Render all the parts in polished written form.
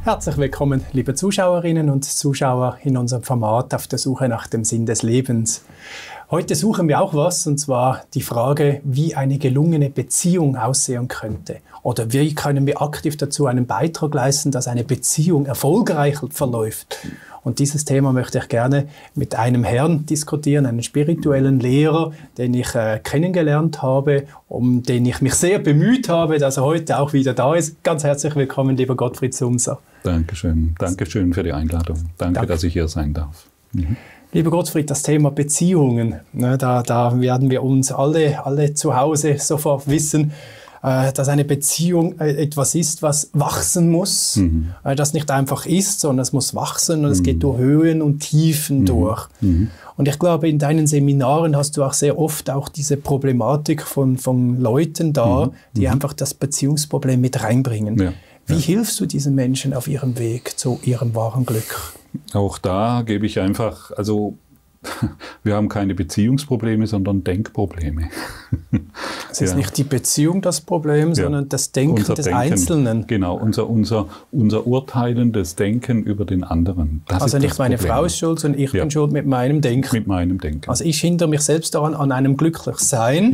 Herzlich willkommen, liebe Zuschauerinnen und Zuschauer in unserem Format auf der Suche nach dem Sinn des Lebens. Heute suchen wir auch was, und zwar die Frage, wie eine gelungene Beziehung aussehen könnte. Oder wie können wir aktiv dazu einen Beitrag leisten, dass eine Beziehung erfolgreich verläuft. Und dieses Thema möchte ich gerne mit einem Herrn diskutieren, einem spirituellen Lehrer, den ich kennengelernt habe, um den ich mich sehr bemüht habe, dass er heute auch wieder da ist. Ganz herzlich willkommen, lieber Gottfried Sumser. Dankeschön. Dankeschön für die Einladung. Danke, dass ich hier sein darf. Lieber Gottfried, das Thema Beziehungen, ne, da werden wir uns alle zu Hause sofort wissen, dass eine Beziehung etwas ist, was wachsen muss, das nicht einfach ist, sondern es muss wachsen und es geht durch Höhen und Tiefen durch. Und ich glaube, in deinen Seminaren hast du auch sehr oft auch diese Problematik von Leuten da, die einfach das Beziehungsproblem mit reinbringen. Ja. Wie hilfst du diesen Menschen auf ihrem Weg zu ihrem wahren Glück? Auch da gebe ich einfach, wir haben keine Beziehungsprobleme, sondern Denkprobleme. Es ist nicht die Beziehung das Problem, sondern das Denken des Einzelnen. Genau, unser urteilendes Denken über den anderen. Das also ist nicht meine Frau ist schuld, sondern ich bin schuld mit meinem Denken. Mit meinem Denken. Also ich hindere mich selbst daran, an einem Glücklichsein,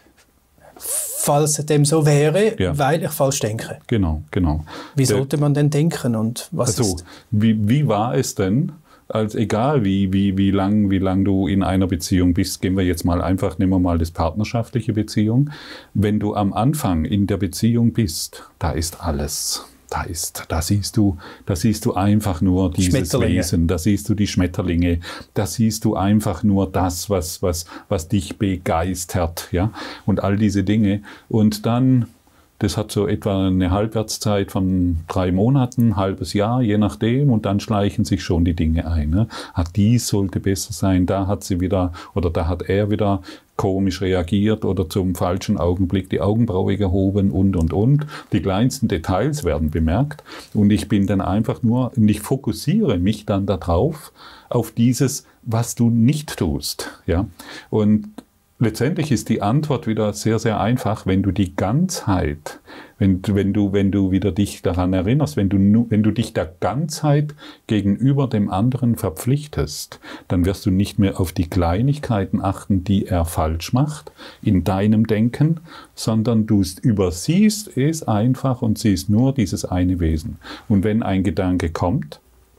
falls dem so wäre, weil ich falsch denke. Genau. Wie sollte man denn denken und was ist? Wie war es denn? Also egal wie lang du in einer Beziehung bist, nehmen wir mal das partnerschaftliche Beziehung. Wenn du am Anfang in der Beziehung bist, da ist alles. Da siehst du einfach nur dieses Wesen, da siehst du die Schmetterlinge, da siehst du einfach nur das, was dich begeistert, ja, und all diese Dinge. Und dann, das hat so etwa eine Halbwertszeit von 3 Monaten, halbes Jahr, je nachdem, und dann schleichen sich schon die Dinge ein. Ne? Dies sollte besser sein, da hat sie wieder, oder da hat er wieder komisch reagiert oder zum falschen Augenblick die Augenbraue gehoben und. Die kleinsten Details werden bemerkt und ich bin dann einfach nur, und ich fokussiere mich dann darauf, auf dieses, was du nicht tust. Ja? Und letztendlich ist die Antwort wieder sehr, sehr einfach, wenn du die Ganzheit, wenn du wieder dich daran erinnerst, wenn du dich der Ganzheit gegenüber dem anderen verpflichtest, dann wirst du nicht mehr auf die Kleinigkeiten achten, die er falsch macht in deinem Denken, sondern du übersiehst es einfach und siehst nur dieses eine Wesen. Und wenn ein Gedanke kommt,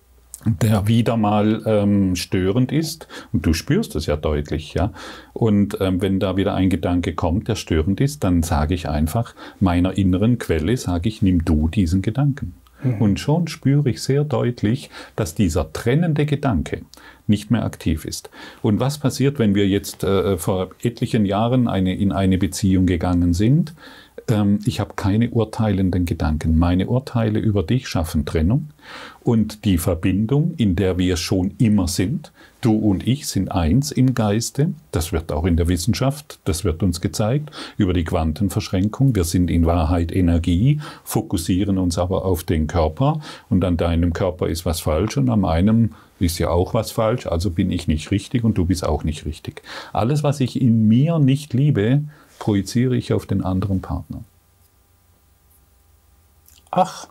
der wieder mal störend ist, und du spürst es ja deutlich, ja. Und wenn da wieder ein Gedanke kommt, der störend ist, dann sage ich einfach, meiner inneren Quelle sage ich, nimm du diesen Gedanken. Und schon spüre ich sehr deutlich, dass dieser trennende Gedanke nicht mehr aktiv ist. Und was passiert, wenn wir jetzt vor etlichen Jahren in eine Beziehung gegangen sind? Ich habe keine urteilenden Gedanken. Meine Urteile über dich schaffen Trennung. Und die Verbindung, in der wir schon immer sind, du und ich sind eins im Geiste. Das wird auch in der Wissenschaft, das wird uns gezeigt, über die Quantenverschränkung. Wir sind in Wahrheit Energie, fokussieren uns aber auf den Körper. Und an deinem Körper ist was falsch und an meinem ist ja auch was falsch. Also bin ich nicht richtig und du bist auch nicht richtig. Alles, was ich in mir nicht liebe, projiziere ich auf den anderen Partner. Ach.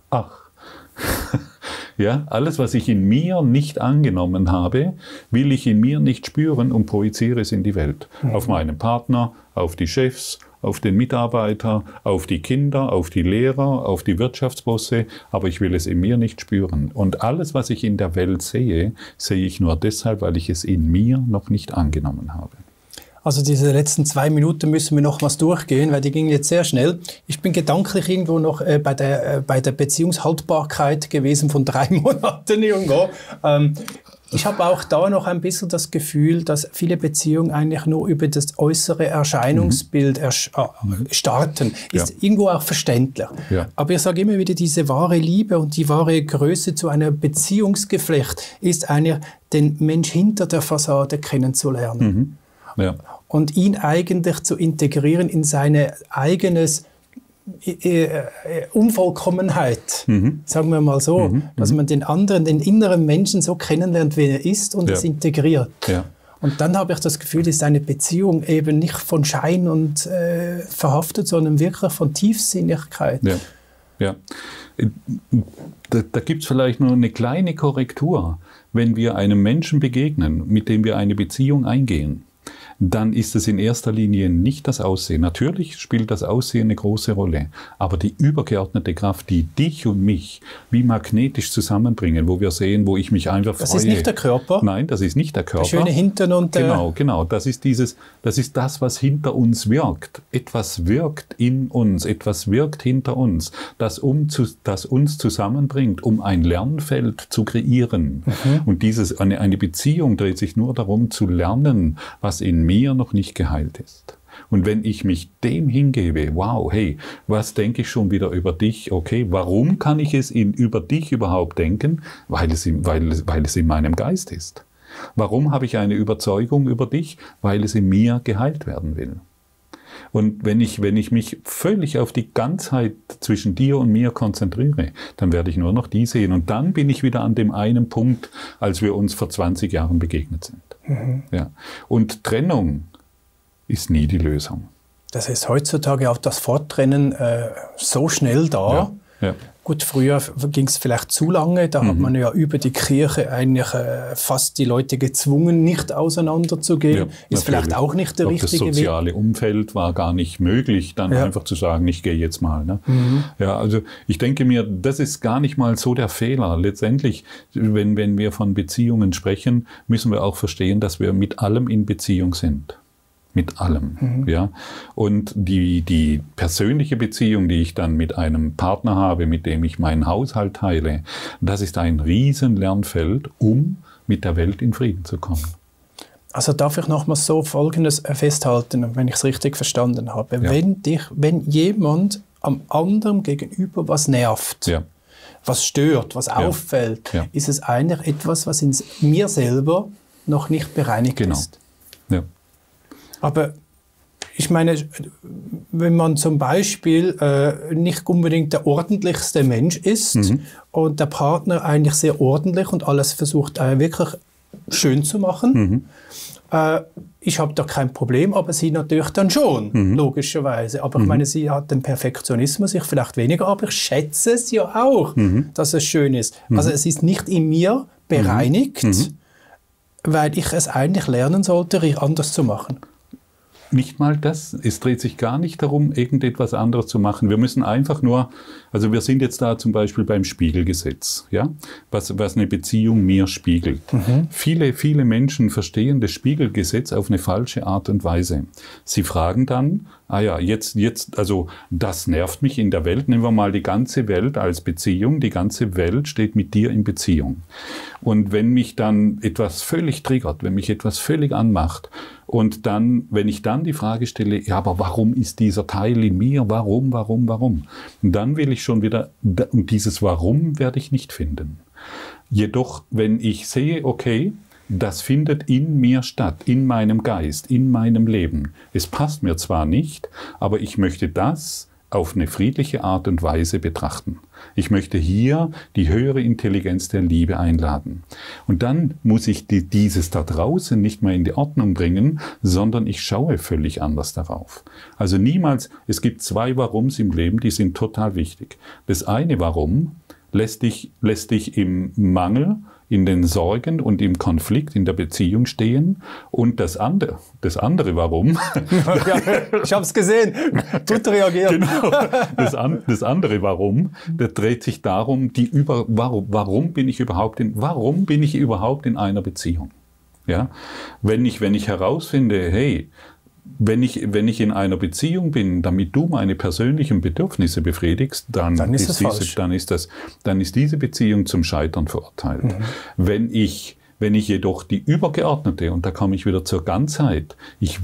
Ja, alles, was ich in mir nicht angenommen habe, will ich in mir nicht spüren und projiziere es in die Welt. Auf meinen Partner, auf die Chefs, auf den Mitarbeiter, auf die Kinder, auf die Lehrer, auf die Wirtschaftsbosse, aber ich will es in mir nicht spüren. Und alles, was ich in der Welt sehe, sehe ich nur deshalb, weil ich es in mir noch nicht angenommen habe. Also diese letzten 2 Minuten müssen wir nochmals durchgehen, weil die gingen jetzt sehr schnell. Ich bin gedanklich irgendwo noch bei der Beziehungshaltbarkeit gewesen von 3 Monaten irgendwo. Ich habe auch da noch ein bisschen das Gefühl, dass viele Beziehungen eigentlich nur über das äußere Erscheinungsbild starten. Ist irgendwo auch verständlich. Ja. Aber ich sage immer wieder, diese wahre Liebe und die wahre Größe zu einer Beziehungsgeflecht ist eigentlich, den Mensch hinter der Fassade kennenzulernen. Ja. Und ihn eigentlich zu integrieren in seine eigenes Unvollkommenheit, sagen wir mal so, dass man den anderen, den inneren Menschen so kennenlernt, wie er ist und es integriert. Ja. Und dann habe ich das Gefühl, ist eine Beziehung eben nicht von Schein und verhaftet, sondern wirklich von Tiefsinnigkeit. Ja. Ja. Da gibt es vielleicht nur eine kleine Korrektur. Wenn wir einem Menschen begegnen, mit dem wir eine Beziehung eingehen, dann ist es in erster Linie nicht das Aussehen. Natürlich spielt das Aussehen eine große Rolle, aber die übergeordnete Kraft, die dich und mich wie magnetisch zusammenbringen, wo wir sehen, wo ich mich einfach freue. Das ist nicht der Körper? Nein, das ist nicht der Körper. Der schöne Hintern und Genau. Das ist das, was hinter uns wirkt. Etwas wirkt in uns, etwas wirkt hinter uns, das uns zusammenbringt, um ein Lernfeld zu kreieren. Und eine Beziehung dreht sich nur darum, zu lernen, was in mir noch nicht geheilt ist. Und wenn ich mich dem hingebe, wow, hey, was denke ich schon wieder über dich? Okay, warum kann ich es über dich überhaupt denken? Weil es in meinem Geist ist. Warum habe ich eine Überzeugung über dich? Weil es in mir geheilt werden will. Und wenn ich mich völlig auf die Ganzheit zwischen dir und mir konzentriere, dann werde ich nur noch die sehen. Und dann bin ich wieder an dem einen Punkt, als wir uns vor 20 Jahren begegnet sind. Ja. Und Trennung ist nie die Lösung. Das heißt, heutzutage auch das Forttrennen so schnell da. Ja. Gut, früher ging es vielleicht zu lange, da hat man ja über die Kirche eigentlich fast die Leute gezwungen, nicht auseinanderzugehen. Ja, ist vielleicht auch nicht der richtige Weg. Das soziale Umfeld war gar nicht möglich, dann einfach zu sagen, ich gehe jetzt mal. Ne? Ja, also ich denke mir, das ist gar nicht mal so der Fehler. Letztendlich, wenn wir von Beziehungen sprechen, müssen wir auch verstehen, dass wir mit allem in Beziehung sind. Mit allem. Ja. Und die persönliche Beziehung, die ich dann mit einem Partner habe, mit dem ich meinen Haushalt teile, das ist ein riesen Lernfeld, um mit der Welt in Frieden zu kommen. Also darf ich nochmal so Folgendes festhalten, wenn ich es richtig verstanden habe. Ja. Wenn jemand am anderen gegenüber was nervt, was stört, was auffällt, ist es eigentlich etwas, was in mir selber noch nicht bereinigt ist. Ja. Aber ich meine, wenn man zum Beispiel nicht unbedingt der ordentlichste Mensch ist und der Partner eigentlich sehr ordentlich und alles versucht wirklich schön zu machen, ich habe da kein Problem, aber sie natürlich dann schon, logischerweise. Aber ich meine, sie hat den Perfektionismus, ich vielleicht weniger, aber ich schätze es ja auch, dass es schön ist. Also es ist nicht in mir bereinigt, weil ich es eigentlich lernen sollte, anders zu machen. Nicht mal das. Es dreht sich gar nicht darum, irgendetwas anderes zu machen. Wir müssen einfach nur, also wir sind jetzt da zum Beispiel beim Spiegelgesetz, ja, was eine Beziehung mir spiegelt. Viele Menschen verstehen das Spiegelgesetz auf eine falsche Art und Weise. Sie fragen dann, also das nervt mich in der Welt. Nehmen wir mal die ganze Welt als Beziehung. Die ganze Welt steht mit dir in Beziehung. Und wenn mich dann etwas völlig triggert, wenn mich etwas völlig anmacht, und dann, wenn ich dann die Frage stelle, ja, aber warum ist dieser Teil in mir? Warum? Und dann will ich schon wieder, und dieses Warum werde ich nicht finden. Jedoch, wenn ich sehe, okay, das findet in mir statt, in meinem Geist, in meinem Leben. Es passt mir zwar nicht, aber ich möchte das auf eine friedliche Art und Weise betrachten. Ich möchte hier die höhere Intelligenz der Liebe einladen. Und dann muss ich dieses da draußen nicht mehr in die Ordnung bringen, sondern ich schaue völlig anders darauf. Also niemals, es gibt 2 Warums im Leben, die sind total wichtig. Das eine Warum lässt dich im Mangel, in den Sorgen und im Konflikt in der Beziehung stehen. Und das andere Warum. Ich habe es gesehen. Gut reagiert. Genau. Das andere Warum, das dreht sich darum, warum bin ich überhaupt in einer Beziehung? Ja? Wenn ich herausfinde, hey, wenn ich in einer Beziehung bin, damit du meine persönlichen Bedürfnisse befriedigst, dann ist diese Beziehung zum Scheitern verurteilt. Wenn ich jedoch die übergeordnete, und da komme ich wieder zur Ganzheit,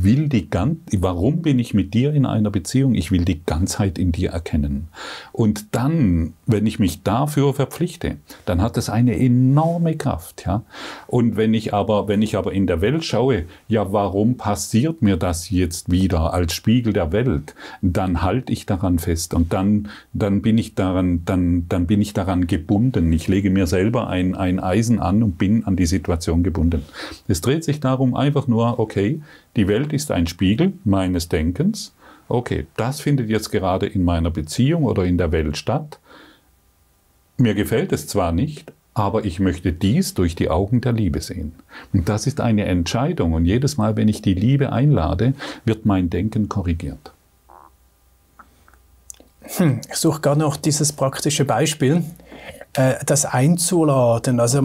warum bin ich mit dir in einer Beziehung? Ich will die Ganzheit in dir erkennen. Und dann, wenn ich mich dafür verpflichte, dann hat das eine enorme Kraft. Ja? Und wenn ich aber in der Welt schaue, ja, warum passiert mir das jetzt wieder als Spiegel der Welt? Dann halte ich daran fest und dann bin ich daran gebunden. Ich lege mir selber ein Eisen an und bin an die Situation gebunden. Es dreht sich darum einfach nur, okay, die Welt ist ein Spiegel meines Denkens okay, das findet jetzt gerade in meiner Beziehung oder in der Welt statt. Mir gefällt es zwar nicht, aber ich möchte dies durch die Augen der Liebe sehen. Und das ist eine Entscheidung. Und jedes Mal, wenn ich die Liebe einlade, wird mein Denken korrigiert. Ich suche gerade noch dieses praktische Beispiel, das einzuladen. Also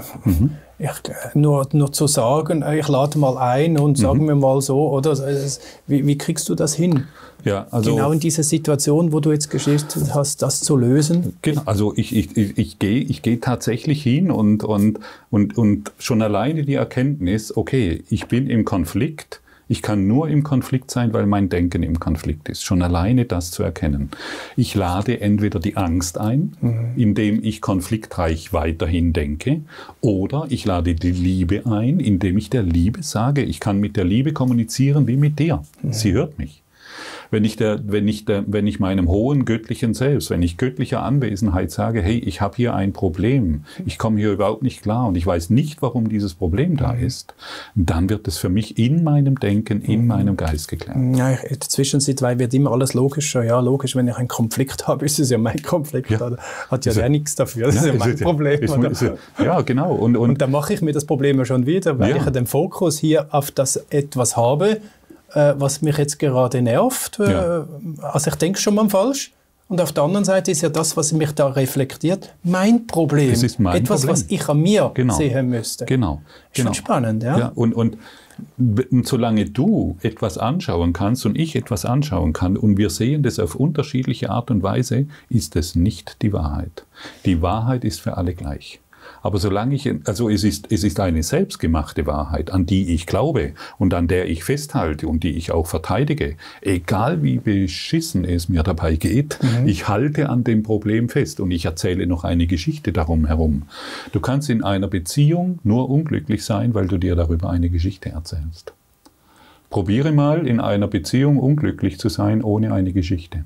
nur zu sagen, ich lade mal ein und sagen wir mal so, oder? Wie kriegst du das hin? Ja, also genau in dieser Situation, wo du jetzt geschildert hast, das zu lösen? Genau, also ich gehe tatsächlich hin und schon alleine die Erkenntnis, okay, ich bin im Konflikt, ich kann nur im Konflikt sein, weil mein Denken im Konflikt ist. Schon alleine das zu erkennen. Ich lade entweder die Angst ein, indem ich konfliktreich weiterhin denke, oder ich lade die Liebe ein, indem ich der Liebe sage, ich kann mit der Liebe kommunizieren wie mit dir. Sie hört mich. Wenn ich meinem hohen göttlichen Selbst, wenn ich göttlicher Anwesenheit sage, hey, ich habe hier ein Problem, ich komme hier überhaupt nicht klar und ich weiß nicht, warum dieses Problem da ist, dann wird es für mich in meinem Denken, in meinem Geist geklärt. Ja, in der Zwischenzeit wird immer alles logischer. Ja, logisch, wenn ich einen Konflikt habe, ist es ja mein Konflikt. Ja. Hat ja der nichts dafür. Das ist ja mein Problem. Ja, genau. Und dann mache ich mir das Problem ja schon wieder, weil ich ja den Fokus hier auf das etwas habe, was mich jetzt gerade nervt. Also ich denke schon mal falsch. Und auf der anderen Seite ist ja das, was mich da reflektiert, mein Problem. Es ist mein Etwas, Problem. was ich an mir sehen müsste. Genau. Ist schon spannend, ja. Ja, und solange du etwas anschauen kannst und ich etwas anschauen kann und wir sehen das auf unterschiedliche Art und Weise, ist es nicht die Wahrheit. Die Wahrheit ist für alle gleich. Aber solange es ist eine selbstgemachte Wahrheit, an die ich glaube und an der ich festhalte und die ich auch verteidige, egal wie beschissen es mir dabei geht, ich halte an dem Problem fest und ich erzähle noch eine Geschichte darum herum. Du kannst in einer Beziehung nur unglücklich sein, weil du dir darüber eine Geschichte erzählst. Probiere mal in einer Beziehung unglücklich zu sein ohne eine Geschichte.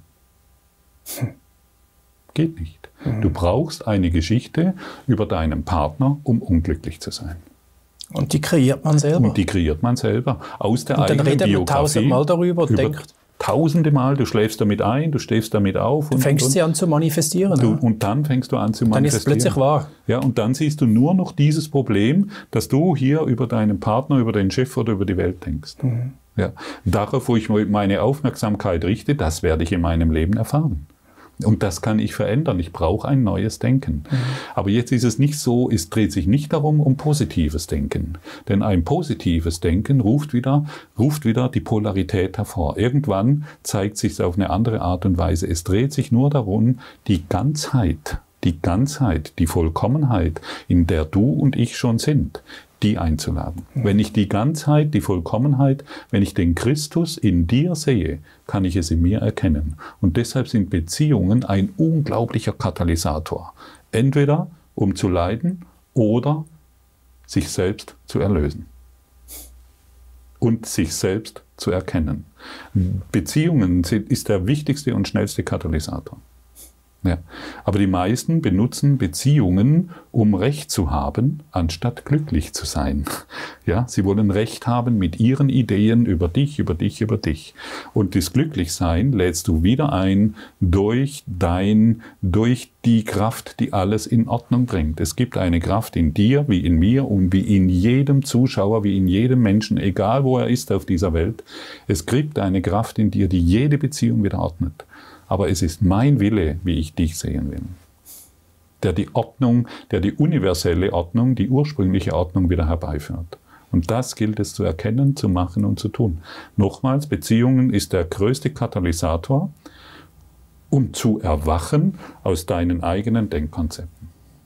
Geht nicht. Du brauchst eine Geschichte über deinen Partner, um unglücklich zu sein. Und die kreiert man selber. Und die kreiert man selber. Aus der eigenen Biografie. Und dann redet man 1000-mal darüber und denkt. Tausende Mal, du schläfst damit ein, du stehst damit auf. Du fängst sie an zu manifestieren. Und dann fängst du an zu manifestieren. Dann ist es plötzlich wahr. Ja, und dann siehst du nur noch dieses Problem, dass du hier über deinen Partner, über den Chef oder über die Welt denkst. Ja. Darauf, wo ich meine Aufmerksamkeit richte, das werde ich in meinem Leben erfahren. Und das kann ich verändern. Ich brauche ein neues Denken. Aber jetzt ist es nicht so, es dreht sich nicht darum, um positives Denken. Denn ein positives Denken ruft wieder die Polarität hervor. Irgendwann zeigt sich es auf eine andere Art und Weise. Es dreht sich nur darum, die Ganzheit, die Vollkommenheit, in der du und ich schon sind, die einzuladen. Wenn ich die Ganzheit, die Vollkommenheit, wenn ich den Christus in dir sehe, kann ich es in mir erkennen. Und deshalb sind Beziehungen ein unglaublicher Katalysator. Entweder um zu leiden oder sich selbst zu erlösen. Und sich selbst zu erkennen. Beziehungen ist der wichtigste und schnellste Katalysator. Ja. Aber die meisten benutzen Beziehungen, um Recht zu haben, anstatt glücklich zu sein. Ja, sie wollen Recht haben mit ihren Ideen über dich. Und das Glücklichsein lädst du wieder ein durch die Kraft, die alles in Ordnung bringt. Es gibt eine Kraft in dir, wie in mir und wie in jedem Zuschauer, wie in jedem Menschen, egal wo er ist auf dieser Welt. Es gibt eine Kraft in dir, die jede Beziehung wieder ordnet. Aber es ist mein Wille, wie ich dich sehen will, der die universelle Ordnung, die ursprüngliche Ordnung wieder herbeiführt. Und das gilt es zu erkennen, zu machen und zu tun. Nochmals, Beziehungen ist der größte Katalysator, um zu erwachen aus deinen eigenen Denkkonzepten.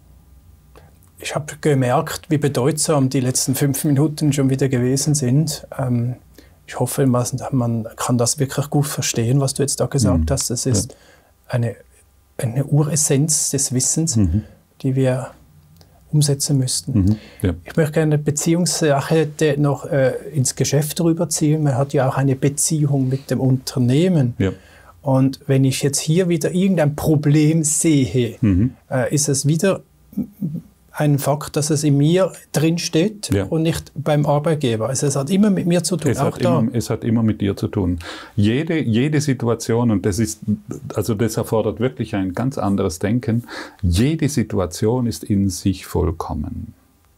Ich habe gemerkt, wie bedeutsam die letzten 5 Minuten schon wieder gewesen sind. Ich hoffe, man kann das wirklich gut verstehen, was du jetzt da gesagt hast. Das ist eine Uressenz des Wissens, die wir umsetzen müssten. Ich möchte gerne eine Beziehungssache noch ins Geschäft rüberziehen. Man hat ja auch eine Beziehung mit dem Unternehmen. Ja. Und wenn ich jetzt hier wieder irgendein Problem sehe, ist es wieder ein Fakt, dass es in mir drin steht und nicht beim Arbeitgeber. Also es hat immer mit mir zu tun. Es hat immer mit dir zu tun. Jede Situation, und das erfordert wirklich ein ganz anderes Denken, jede Situation ist in sich vollkommen.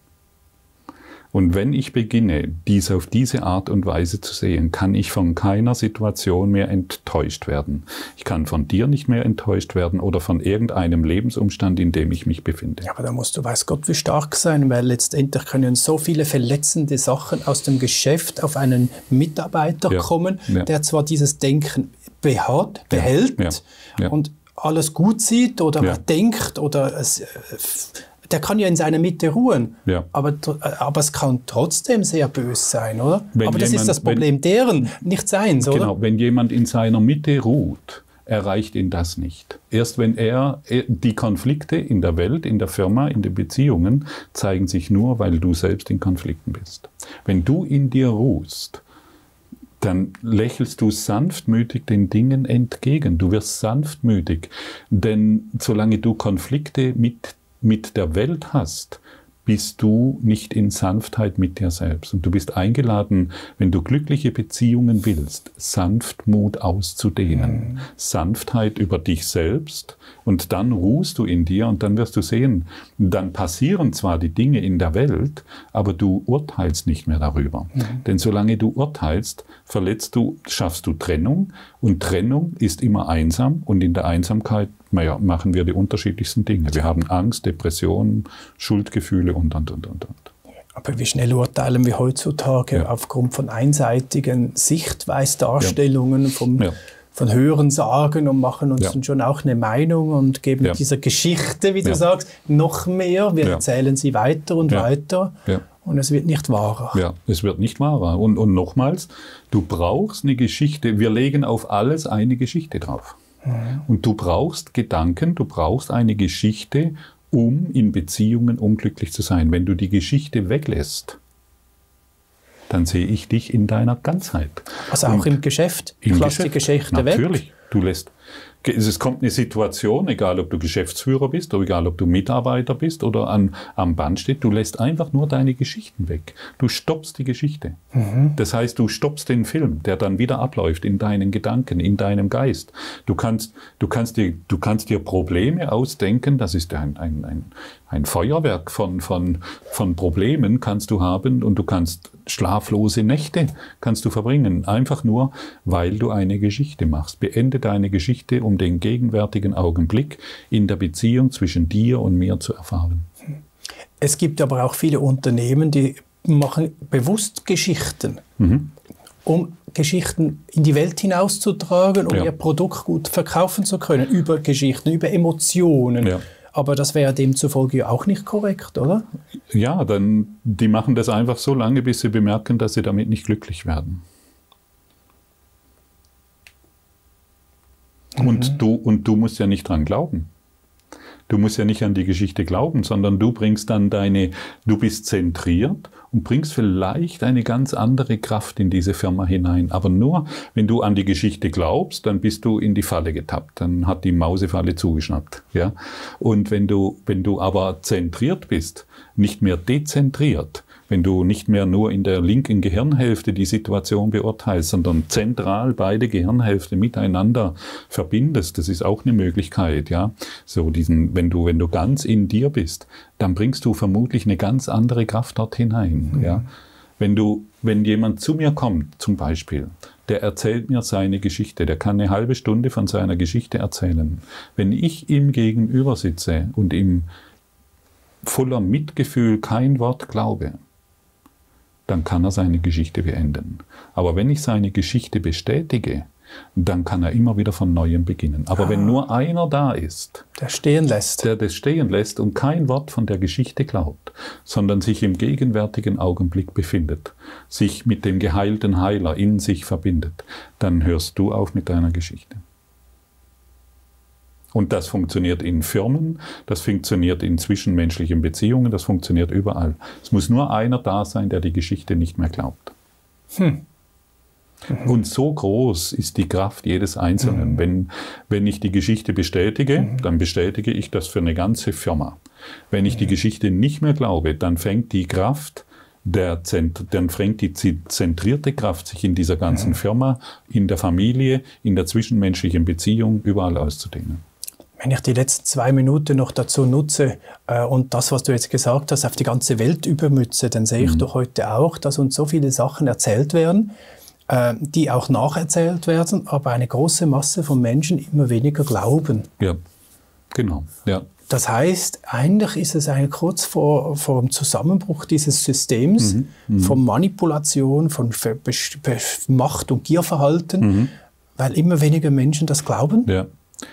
Und wenn ich beginne, dies auf diese Art und Weise zu sehen, kann ich von keiner Situation mehr enttäuscht werden. Ich kann von dir nicht mehr enttäuscht werden oder von irgendeinem Lebensumstand, in dem ich mich befinde. Ja, aber da musst du, weiß Gott, wie stark sein, weil letztendlich können so viele verletzende Sachen aus dem Geschäft auf einen Mitarbeiter kommen, der zwar dieses Denken behält und alles gut sieht oder denkt oder der kann ja in seiner Mitte ruhen, aber es kann trotzdem sehr böse sein, oder? Aber das ist das Problem deren, nicht seins, oder? Genau, wenn jemand in seiner Mitte ruht, erreicht ihn das nicht. Erst wenn die Konflikte in der Welt, in der Firma, in den Beziehungen zeigen sich nur, weil du selbst in Konflikten bist. Wenn du in dir ruhst, dann lächelst du sanftmütig den Dingen entgegen. Du wirst sanftmütig, denn solange du Konflikte mit der Welt hast, bist du nicht in Sanftheit mit dir selbst. Und du bist eingeladen, wenn du glückliche Beziehungen willst, Sanftmut auszudehnen. Sanftheit über dich selbst, und dann ruhst du in dir und dann wirst du sehen, dann passieren zwar die Dinge in der Welt, aber du urteilst nicht mehr darüber. Denn solange du urteilst, schaffst du Trennung, und Trennung ist immer einsam, und in der Einsamkeit machen wir die unterschiedlichsten Dinge. Wir haben Angst, Depressionen, Schuldgefühle und. Aber wie schnell urteilen wir heutzutage aufgrund von einseitigen Sichtweisdarstellungen von Hörensagen und machen uns dann schon auch eine Meinung und geben dieser Geschichte, wie du sagst, noch mehr. Wir erzählen sie weiter und weiter. Und es wird nicht wahrer. Ja, es wird nicht wahrer. Und nochmals, du brauchst eine Geschichte. Wir legen auf alles eine Geschichte drauf. Und du brauchst Gedanken, du brauchst eine Geschichte, um in Beziehungen unglücklich zu sein. Wenn du die Geschichte weglässt, dann sehe ich dich in deiner Ganzheit. Also auch im Geschäft? Ich lasse die Geschichte weg? Natürlich. Es kommt eine Situation, egal ob du Geschäftsführer bist, oder egal ob du Mitarbeiter bist oder am Band steht, du lässt einfach nur deine Geschichten weg. Du stoppst die Geschichte. Das heißt, du stoppst den Film, der dann wieder abläuft in deinen Gedanken, in deinem Geist. Du kannst dir Probleme ausdenken, das ist ein Feuerwerk von Problemen kannst du haben, und du kannst schlaflose Nächte kannst du verbringen, einfach nur, weil du eine Geschichte machst. Beende deine Geschichte, um den gegenwärtigen Augenblick in der Beziehung zwischen dir und mir zu erfahren. Es gibt aber auch viele Unternehmen, die machen bewusst Geschichten, um Geschichten in die Welt hinauszutragen, um ihr Produkt gut verkaufen zu können, über Geschichten, über Emotionen. Aber das wäre demzufolge auch nicht korrekt, oder? Ja, die machen das einfach so lange, bis sie bemerken, dass sie damit nicht glücklich werden. Und du musst ja nicht dran glauben. Du musst ja nicht an die Geschichte glauben, sondern du bringst dann du bist zentriert und bringst vielleicht eine ganz andere Kraft in diese Firma hinein. Aber nur, wenn du an die Geschichte glaubst, dann bist du in die Falle getappt. Dann hat die Mausefalle zugeschnappt. Ja? Und wenn du aber zentriert bist, nicht mehr dezentriert, wenn du nicht mehr nur in der linken Gehirnhälfte die Situation beurteilst, sondern zentral beide Gehirnhälften miteinander verbindest, das ist auch eine Möglichkeit, ja. So wenn du ganz in dir bist, dann bringst du vermutlich eine ganz andere Kraft dort hinein, ja. Wenn jemand zu mir kommt, zum Beispiel, der erzählt mir seine Geschichte, der kann eine halbe Stunde von seiner Geschichte erzählen. Wenn ich ihm gegenüber sitze und ihm voller Mitgefühl kein Wort glaube, dann kann er seine Geschichte beenden. Aber wenn ich seine Geschichte bestätige, dann kann er immer wieder von Neuem beginnen. Aber wenn nur einer da ist, der das stehen lässt und kein Wort von der Geschichte glaubt, sondern sich im gegenwärtigen Augenblick befindet, sich mit dem geheilten Heiler in sich verbindet, dann hörst du auf mit deiner Geschichte. Und das funktioniert in Firmen, das funktioniert in zwischenmenschlichen Beziehungen, das funktioniert überall. Es muss nur einer da sein, der die Geschichte nicht mehr glaubt. Und so groß ist die Kraft jedes Einzelnen. Wenn ich die Geschichte bestätige, dann bestätige ich das für eine ganze Firma. Wenn ich die Geschichte nicht mehr glaube, dann fängt die Kraft, dann fängt die zentrierte Kraft sich in dieser ganzen Firma, in der Familie, in der zwischenmenschlichen Beziehung, überall auszudehnen. Wenn ich die letzten 2 Minuten noch dazu nutze und das, was du jetzt gesagt hast, auf die ganze Welt übermütze, dann sehe ich doch heute auch, dass uns so viele Sachen erzählt werden, die auch nacherzählt werden, aber eine große Masse von Menschen immer weniger glauben. Ja, genau. Ja. Das heißt, eigentlich ist es eigentlich kurz vor dem Zusammenbruch dieses Systems von Manipulation, von Macht- und Gierverhalten, weil immer weniger Menschen das glauben. Ja.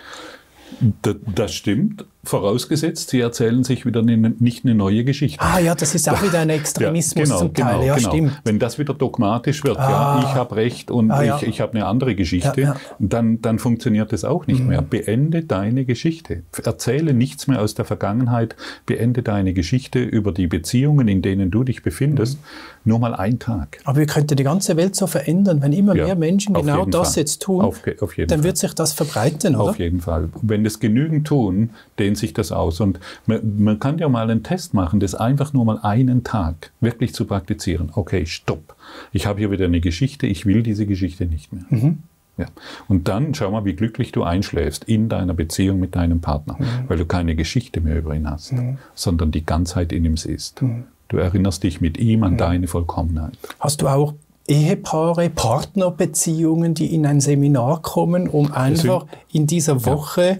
Das stimmt, vorausgesetzt, sie erzählen sich wieder nicht eine neue Geschichte. Ah ja, das ist auch wieder ein Extremismus zum Teil. Ja, stimmt. Wenn das wieder dogmatisch wird, ja, ich habe Recht und ich habe eine andere Geschichte, dann funktioniert das auch nicht mehr. Beende deine Geschichte. Erzähle nichts mehr aus der Vergangenheit. Beende deine Geschichte über die Beziehungen, in denen du dich befindest. Nur mal einen Tag. Aber wir könnten die ganze Welt so verändern, wenn immer mehr Menschen genau das jetzt tun, auf jeden dann Fall. Wird sich das verbreiten, oder? Auf jeden Fall. Wenn es genügend tun, dehnt sich das aus. Und man kann ja mal einen Test machen, das einfach nur mal einen Tag wirklich zu praktizieren. Okay, stopp. Ich habe hier wieder eine Geschichte, ich will diese Geschichte nicht mehr. Ja. Und dann schau mal, wie glücklich du einschläfst in deiner Beziehung mit deinem Partner, weil du keine Geschichte mehr über ihn hast, sondern die Ganzheit in ihm siehst. Du erinnerst dich mit ihm an deine Vollkommenheit. Hast du auch Ehepaare, Partnerbeziehungen, die in ein Seminar kommen, um einfach in dieser Woche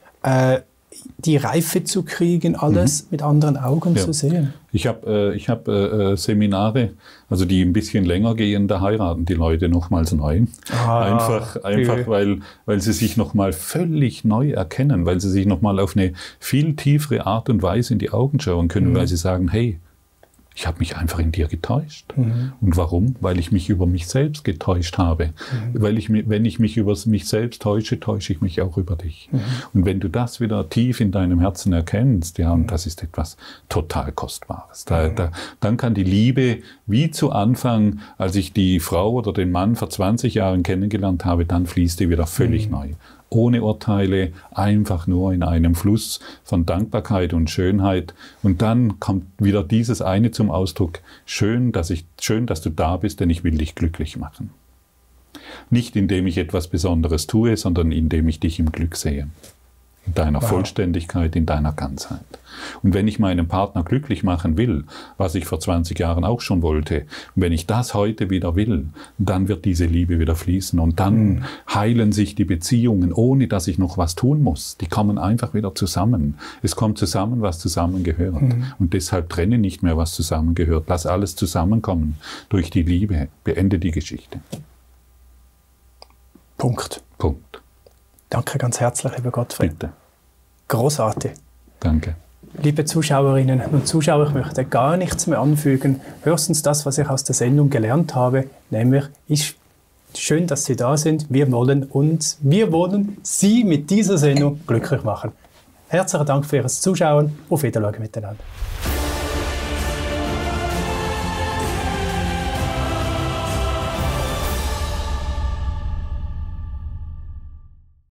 die Reife zu kriegen, alles mit anderen Augen zu sehen? Ich hab Seminare, also die ein bisschen länger gehen, da heiraten die Leute nochmals neu. Einfach weil sie sich nochmal völlig neu erkennen, weil sie sich nochmal auf eine viel tiefere Art und Weise in die Augen schauen können, weil sie sagen, hey, ich habe mich einfach in dir getäuscht. Und warum? Weil ich mich über mich selbst getäuscht habe. Wenn ich mich über mich selbst täusche, täusche ich mich auch über dich. Und wenn du das wieder tief in deinem Herzen erkennst, ja, und das ist etwas total Kostbares. Dann kann die Liebe, wie zu Anfang, als ich die Frau oder den Mann vor 20 Jahren kennengelernt habe, dann fließt die wieder völlig neu. Ohne Urteile, einfach nur in einem Fluss von Dankbarkeit und Schönheit. Und dann kommt wieder dieses eine zum Ausdruck, schön, dass du da bist, denn ich will dich glücklich machen. Nicht indem ich etwas Besonderes tue, sondern indem ich dich im Glück sehe. In deiner Vollständigkeit, in deiner Ganzheit. Und wenn ich meinen Partner glücklich machen will, was ich vor 20 Jahren auch schon wollte, wenn ich das heute wieder will, dann wird diese Liebe wieder fließen und dann heilen sich die Beziehungen, ohne dass ich noch was tun muss. Die kommen einfach wieder zusammen. Es kommt zusammen, was zusammengehört. Und deshalb trenne nicht mehr, was zusammengehört. Lass alles zusammenkommen durch die Liebe. Beende die Geschichte. Punkt. Danke ganz herzlich, lieber Gottfried. Bitte. Großartig. Danke. Liebe Zuschauerinnen und Zuschauer, ich möchte gar nichts mehr anfügen. Höchstens das, was ich aus der Sendung gelernt habe, nämlich, ist schön, dass Sie da sind. Wir wollen Sie mit dieser Sendung glücklich machen. Herzlichen Dank für Ihr Zuschauen. Auf Wiedersehen miteinander.